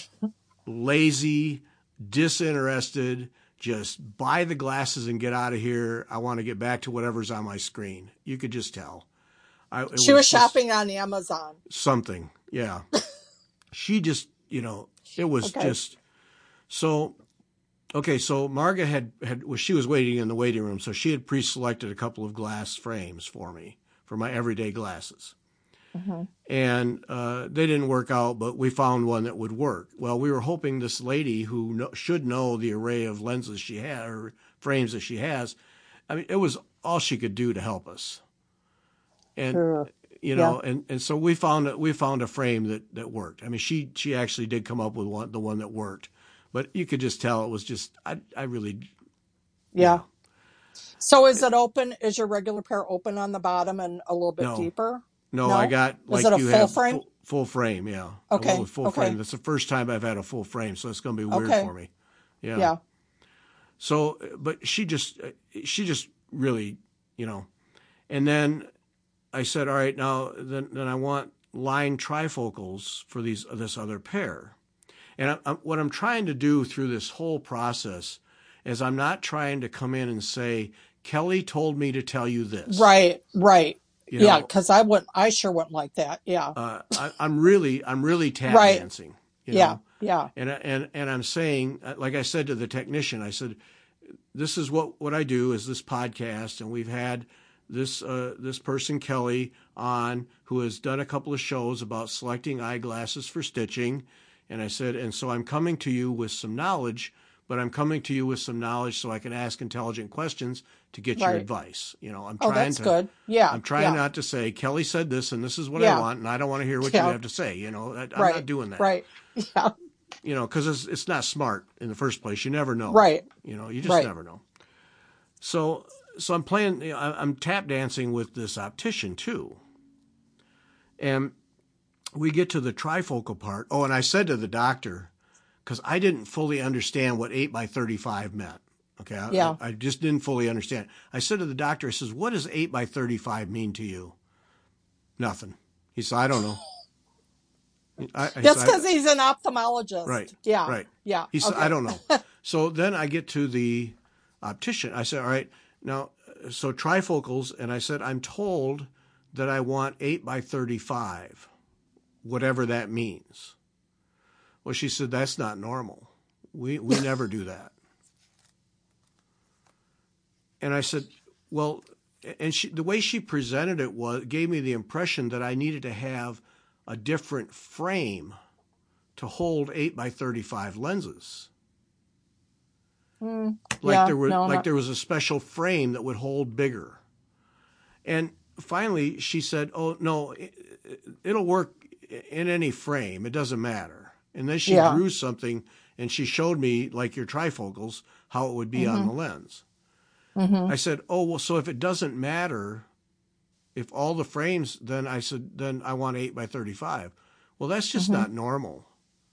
lazy, disinterested, just buy the glasses and get out of here. I want to get back to whatever's on my screen. You could just tell. She was shopping on Amazon. Something, yeah. She just, it was just so. Okay, so Marga she was waiting in the waiting room, so she had pre-selected a couple of glass frames for me for my everyday glasses. And they didn't work out, but we found one that would work. Well, we were hoping this lady who should know the array of lenses she had, or frames that she has, I mean, it was all she could do to help us. And and so we found a frame that worked. I mean, she actually did come up with the one that worked, but you could just tell it was just I really. Yeah. So is it open? Is your regular pair open on the bottom and a little bit deeper? No, I got like you have frame? Full frame, yeah. Okay. With full frame. That's the first time I've had a full frame, so it's going to be weird for me. Yeah. Yeah. So, but she just really, and then I said, all right, now then I want line trifocals for this other pair. And what I'm trying to do through this whole process is I'm not trying to come in and say, Kelly told me to tell you this. Right. Yeah, because I sure wouldn't like that. Yeah. I'm really tap dancing. Yeah. And I'm saying, like I said to the technician, I said, this is what I do is this podcast, and we've had this person Kelly on who has done a couple of shows about selecting eyeglasses for stitching, and I said, and so I'm coming to you with some knowledge. But I'm coming to you with some knowledge so I can ask intelligent questions to get your advice. I'm trying that's good. Yeah. I'm trying not to say, Kelly said this and this is what I want, and I don't want to hear what you have to say. I'm not doing that. Right. Yeah. because it's not smart in the first place. You never know. Right. You just Right. never know. So I'm playing, I'm tap dancing with this optician too. And we get to the trifocal part. Oh, and I said to the doctor, because I didn't fully understand what 8x35 meant. Okay. Yeah. I just didn't fully understand. I said to the doctor, I says, what does 8x35 mean to you? Nothing. He said, I don't know. That's because he's an ophthalmologist. Right. Yeah. Right. Yeah. He said, okay. I don't know. So then I get to the optician. I said, all right, now, so trifocals. And I said, I'm told that I want 8x35, whatever that means. Well, she said, that's not normal. We never do that. And I said, well, and the way she presented it gave me the impression that I needed to have a different frame to hold 8x35 lenses. There was a special frame that would hold bigger. And finally she said, oh, no, it'll work in any frame. It doesn't matter. And then she drew something and she showed me, like your trifocals, how it would be on the lens. I said, oh, well, so if it doesn't matter, if all the frames, then I said, then I want 8x35. Well, that's just not normal.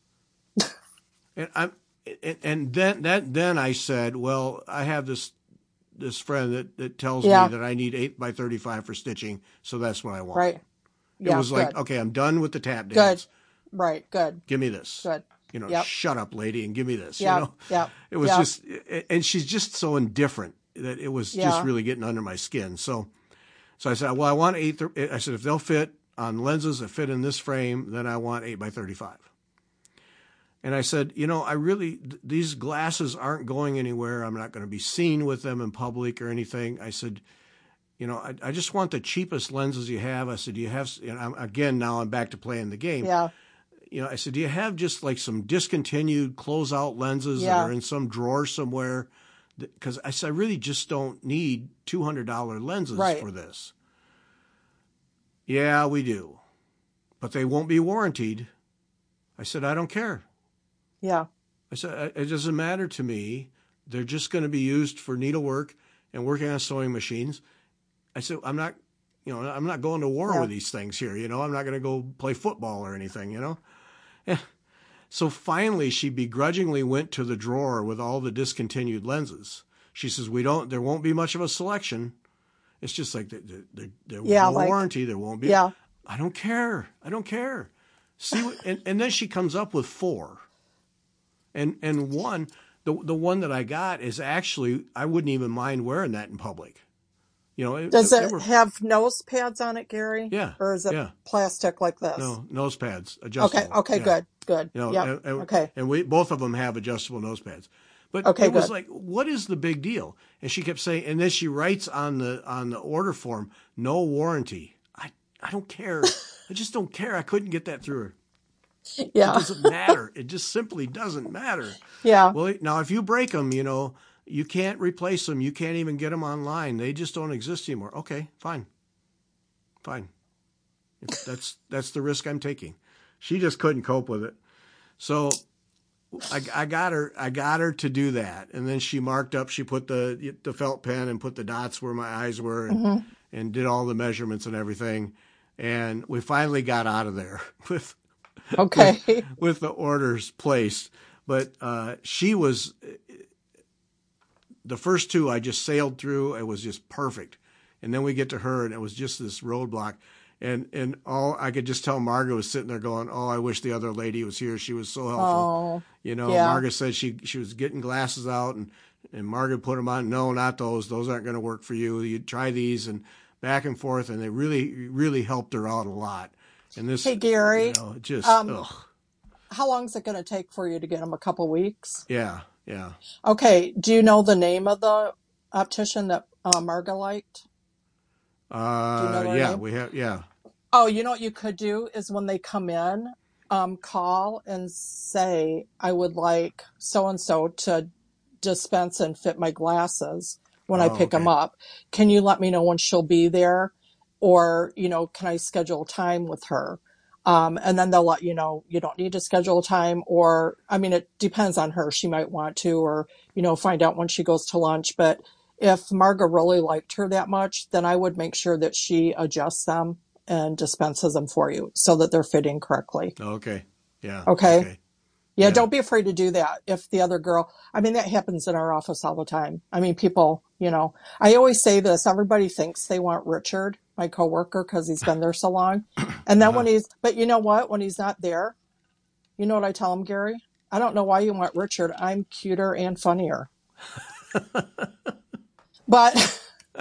And then I said, well, I have this friend that tells me that I need 8x35 for stitching, so that's what I want. Right. It was like, okay, I'm done with the tap dance. Good. Right. Good. Give me this. Good. Shut up, lady, and give me this. Yeah. It was just, and she's just so indifferent that it was just really getting under my skin. So I said, well, I want I said, if they'll fit on lenses that fit in this frame, then I want 8x35. And I said, these glasses aren't going anywhere. I'm not going to be seen with them in public or anything. I said, I just want the cheapest lenses you have. I said, do you have, now I'm back to playing the game. Yeah. I said, do you have just like some discontinued closeout lenses that are in some drawer somewhere? Because I said, I really just don't need $200 lenses for this. Yeah, we do. But they won't be warranted. I said, I don't care. Yeah. I said, it doesn't matter to me. They're just going to be used for needlework and working on sewing machines. I said, I'm not going to war with these things here. I'm not going to go play football or anything, Yeah. So finally, she begrudgingly went to the drawer with all the discontinued lenses. She says, there won't be much of a selection. It's just like there won't be a warranty. There won't be. Yeah. I don't care. See, and then she comes up with 4. And one, the one that I got is actually, I wouldn't even mind wearing that in public. Does it have nose pads on it, Gary? Yeah. Or is it plastic like this? No, nose pads, adjustable. Okay, good. Okay. And we both of them have adjustable nose pads. But it was like, what is the big deal? And she kept saying, and then she writes on the order form, no warranty. I don't care. I just don't care. I couldn't get that through her. Yeah. It doesn't matter. It just simply doesn't matter. Yeah. Well, now if you break them, you can't replace them. You can't even get them online. They just don't exist anymore. Okay, fine. That's the risk I'm taking. She just couldn't cope with it. So I got her to do that. And then she marked up, she put the felt pen and put the dots where my eyes were and did all the measurements and everything. And we finally got out of there with the orders placed. But she was, the first 2 I just sailed through. It was just perfect. And then we get to her and it was just this roadblock. And all I could just tell Margaret was sitting there going, oh, I wish the other lady was here. She was so helpful. Oh, Margaret said she was getting glasses out and Margaret put them on. No, not those. Those aren't going to work for you. You try these, and back and forth. And they really, really helped her out a lot. And this, hey, Gary, ugh. How long is it going to take for you to get them? A couple weeks? Yeah. Okay. Do you know the name of the optician that Marga liked? Do you know their name? We have. Yeah. Oh, you know what you could do is when they come in, call and say, I would like so-and-so to dispense and fit my glasses when I pick them up. Can you let me know when she'll be there? Or, can I schedule time with her? And then they'll let you know you don't need to schedule time, or, I mean, it depends on her. She might want to, or, find out when she goes to lunch. But if Marga really liked her that much, then I would make sure that she adjusts them and dispenses them for you so that they're fitting correctly. Okay. Yeah. Okay. Okay. Yeah, Yeah. don't be afraid to do that. If the other girl, I mean, that happens in our office all the time. I mean, people, I always say this, everybody thinks they want Richard, my coworker, because he's been there so long. And then but you know what? When he's not there, you know what I tell him, Gary? I don't know why you want Richard. I'm cuter and funnier. But,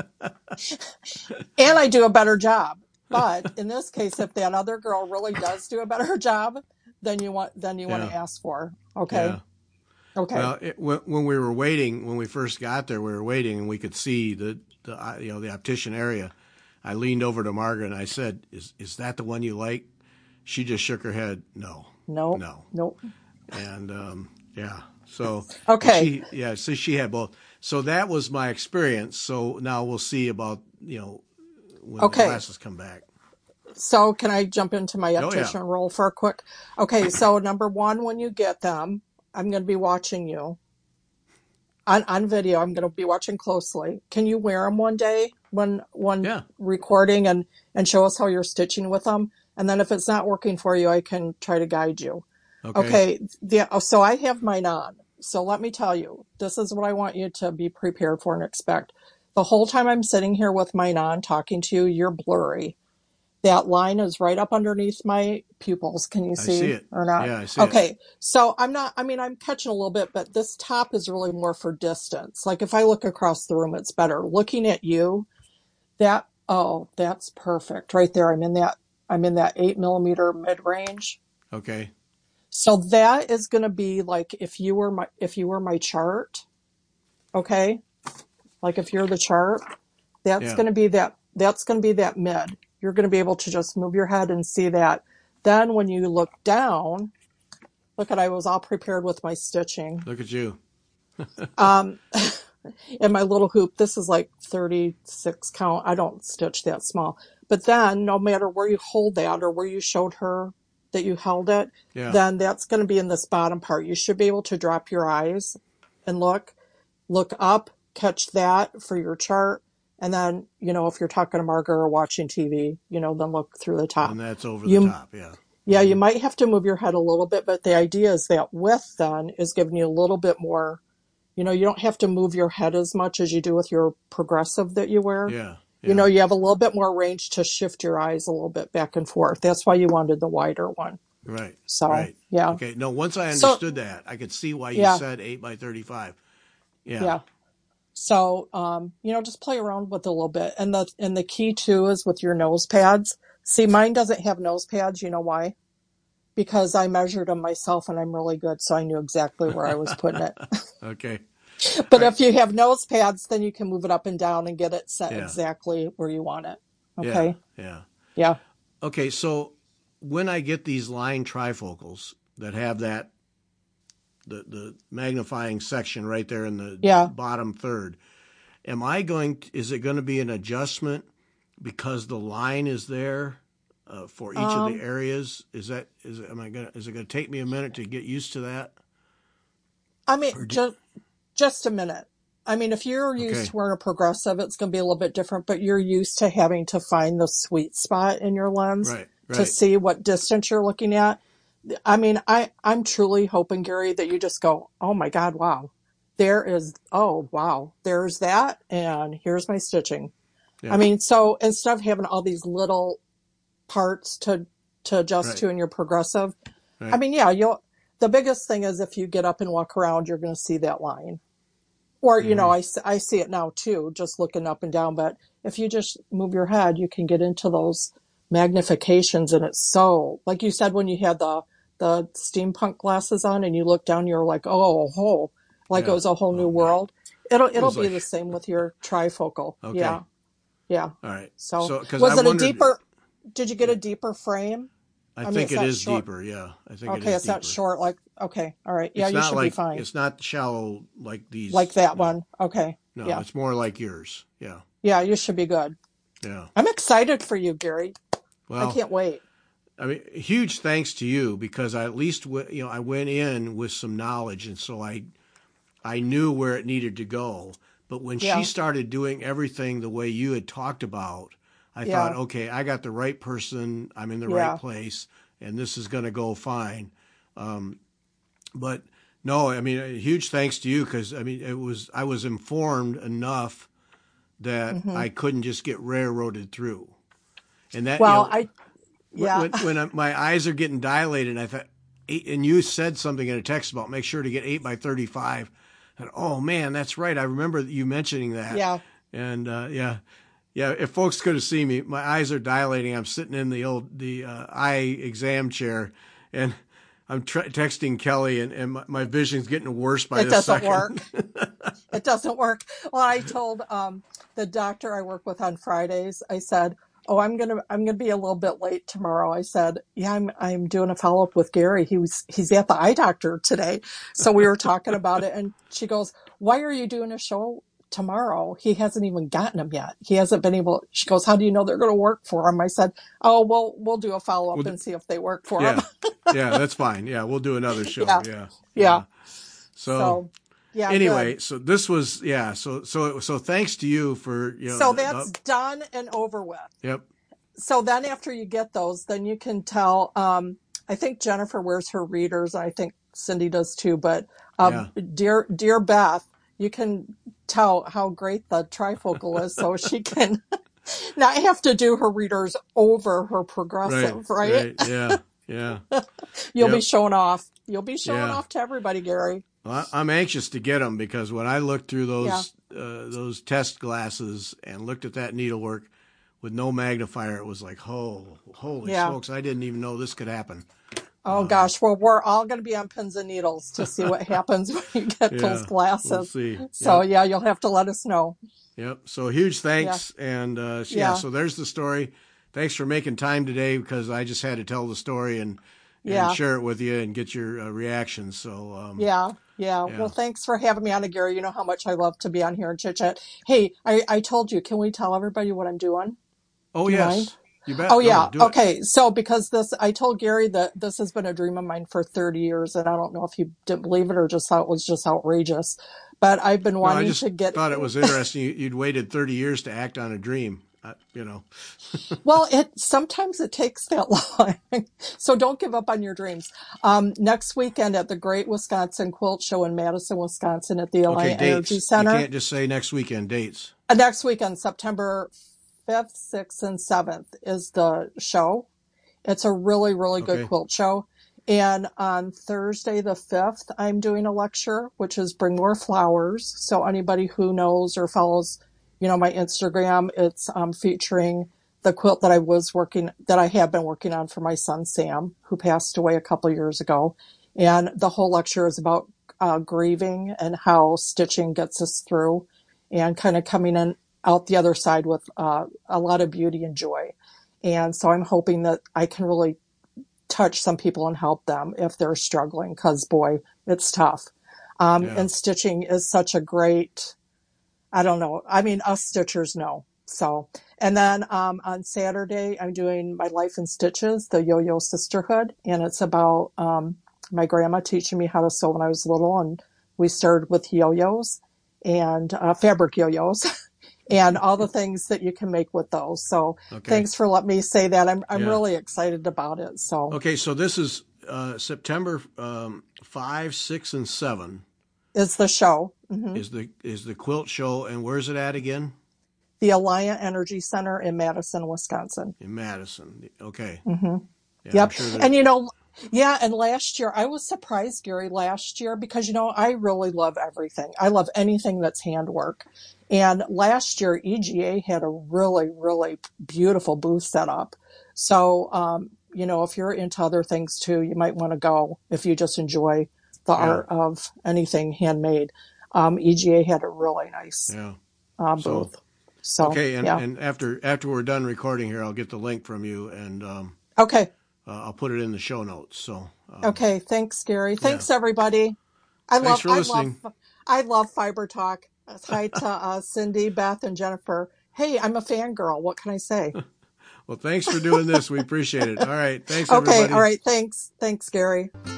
and I do a better job. But in this case, if that other girl really does do a better job, then you want to ask for. Okay. Yeah. Okay. Well, when we were waiting, when we first got there, we were waiting, and we could see the optician area. I leaned over to Margaret and I said, "Is that the one you like?" She just shook her head. No. Nope. And so okay. So she had both. So that was my experience. So now we'll see about when the glasses come back. So can I jump into my optician role for a quick? Okay, so number one, when you get them, I'm going to be watching you on video. I'm going to be watching closely. Can you wear them one day when recording and show us how you're stitching with them? And then if it's not working for you, I can try to guide you. Okay. So I have mine on. So let me tell you, this is what I want you to be prepared for and expect. The whole time I'm sitting here with mine on talking to you, you're blurry. That line is right up underneath my pupils. Can you see, I see it or not? Yeah, I see it. Okay. So I'm catching a little bit, but this top is really more for distance. Like if I look across the room, it's better. Looking at you, that's perfect right there. I'm in that 8mm mid-range. Okay. So that is going to be like if you were my chart. Okay. Like if you're the chart, that's going to be that mid. You're going to be able to just move your head and see that. Then when you look down, I was all prepared with my stitching. Look at you. And my little hoop, this is like 36 count. I don't stitch that small. But then no matter where you hold that or where you showed her that you held it, then that's going to be in this bottom part. You should be able to drop your eyes and look up, catch that for your chart. And then, if you're talking to Margaret or watching TV, then look through the top. And that's over the top, yeah. Yeah, you might have to move your head a little bit, but the idea is that width then is giving you a little bit more, you don't have to move your head as much as you do with your progressive that you wear. Yeah. You have a little bit more range to shift your eyes a little bit back and forth. That's why you wanted the wider one. Right. So, right. Yeah. Okay. No, once I understood that, I could see why you said 8x35. Yeah. Yeah. So, just play around with it a little bit. And the key too is with your nose pads. See, mine doesn't have nose pads. You know why? Because I measured them myself and I'm really good. So I knew exactly where I was putting it. Okay. But if you have nose pads, then you can move it up and down and get it set exactly where you want it. Okay. Yeah. Okay. So when I get these line trifocals that have that, the magnifying section right there in the bottom third, is it going to be an adjustment because the line is there for each of the areas? Is it going to take me a minute to get used to that? I mean, just a minute. I mean, if you're used to wearing a progressive, it's going to be a little bit different, but you're used to having to find the sweet spot in your lens to see what distance you're looking at. I mean, I'm truly hoping, Gary, that you just go, oh my God, wow. There's that, and here's my stitching. Yeah. I mean, so instead of having all these little parts to adjust to in your progressive, I mean, the biggest thing is if you get up and walk around, you're going to see that line. Or, I see it now too, just looking up and down. But if you just move your head, you can get into those magnifications. And it's so, like you said, when you had the steampunk glasses on and you look down, you're like, it was a whole new world. It'll be the same with your trifocal. Okay. Yeah. All right. So was it a deeper, did you get a deeper frame? I think it is short. Deeper. Yeah. I think it is it's deeper. not short. Okay. All right. Yeah. You should be fine. It's not shallow like these. Like that one. Okay. No, it's more like yours. Yeah. Yeah. You should be good. Yeah. I'm excited for you, Gary. Well, I can't wait. I mean, huge thanks to you because I at least I went in with some knowledge, and so I knew where it needed to go. But when she Yeah. started doing everything the way you had talked about, I thought, Yeah. okay, I got the right person. I'm in the right Yeah. place, and this is going to go fine. But no, I mean, a huge thanks to you because I mean, I was informed enough that Hmm. I couldn't just get railroaded through, and that Well, yeah. when my eyes are getting dilated, I thought, and you said something in a text about make sure to get 8x35. And oh man, that's right. I remember you mentioning that. Yeah. And yeah. If folks could have seen me, my eyes are dilating. I'm sitting in the eye exam chair, and I'm texting Kelly, and my vision's getting worse by It the doesn't second. work. It doesn't work. Well, I told the doctor I work with on Fridays, I said, "Oh, I'm gonna be a little bit late tomorrow." I said, "Yeah, I'm doing a follow up with Gary. He's at the eye doctor today." So we were talking about it, and she goes, "Why are you doing a show tomorrow? He hasn't even gotten them yet. He hasn't been able." She goes, "How do you know they're going to work for him?" I said, "Oh, well, we'll do a follow up Well, and see if they work for him." yeah, that's fine. Yeah, we'll do another show. Yeah, Yeah, yeah. So So, yeah, anyway, good. so this was So thanks to you for So that's done and over with. yep. So then after you get those, then you can tell, I think Jennifer wears her readers, and I think Cindy does too, but Yeah. dear Beth, you can tell how great the trifocal is, so she can not have to do her readers over her Right. progressive, right? Right. Yeah. Yeah. You'll be Yep. showing off. You'll be showing Yeah. off to everybody, Gary. Well, I'm anxious to get them because when I looked through Yeah. those test glasses and looked at that needlework with no magnifier, it was like, oh, holy Yeah. smokes! I didn't even know this could happen. Oh gosh, well, we're all going to be on pins and needles to see what happens when you get those Yeah. We'll glasses. see. So Yep. yeah, you'll have to let us know. Yep. So huge Yeah. thanks, and Yeah. So there's the story. Thanks for making time today because I just had to tell the story and Yeah. share it with you and get your reactions. So Yeah. Yeah. yeah. Well, thanks for having me on, Gary. You know how much I love to be on here and chit chat. Hey, I told you, can we tell everybody what I'm doing? Oh Do you yes, mind? you bet. Oh No, yeah. do it. Okay. So because I told Gary that this has been a dream of mine for 30 years, and I don't know if you didn't believe it or just thought it was just outrageous, but I've been No, I wanting just to get. thought it was interesting. You'd waited 30 years to act on a dream. You know. Well, sometimes it takes that long, so don't give up on your dreams. Next weekend at the Great Wisconsin Quilt Show in Madison, Wisconsin, at the Okay, Alliant Energy dates. You Center. can't just say next weekend. Dates. Next weekend, September 5th, 6th, and 7th is the show. It's a really, really good Okay. quilt show. And on Thursday the 5th, I'm doing a lecture, which is Bring More Flowers. So anybody who knows or follows, my Instagram, it's featuring the quilt that I have been working on for my son, Sam, who passed away a couple years ago. And the whole lecture is about grieving and how stitching gets us through and kind of coming in out the other side with a lot of beauty and joy. And so I'm hoping that I can really touch some people and help them if they're struggling, because boy, it's tough. Yeah. And stitching is such a great, I don't know. I mean, us stitchers know. So, and then on Saturday, I'm doing my Life in Stitches, the Yo-Yo Sisterhood. And it's about my grandma teaching me how to sew when I was little. And we started with yo-yos and fabric yo-yos. And all the things that you can make with those. So Thanks for letting me say that. I'm really excited about it. So okay, so this is September 5, 6, and 7 is the show. Mm-hmm. is the quilt show, and where's it at again? The Alliant Energy Center in Madison, Wisconsin. In Madison. Okay. Mm-hmm. Yeah, yep. I'm sure And and last year I was surprised, Gary, because I really love everything. I love anything that's handwork. And last year EGA had a really, really beautiful booth set up. So, if you're into other things too, you might want to go if you just enjoy the art of anything handmade. EGA had a really nice booth. So okay, and after we're done recording here, I'll get the link from you, and okay. I'll put it in the show notes. So okay, thanks, Gary. Thanks, everybody. Thanks for listening. I love Fiber Talk. Hi to Cindy, Beth, and Jennifer. Hey, I'm a fangirl. What can I say? Well, thanks for doing this. We appreciate it. All right. Thanks, Okay. everybody. All right. Thanks. Thanks, Gary.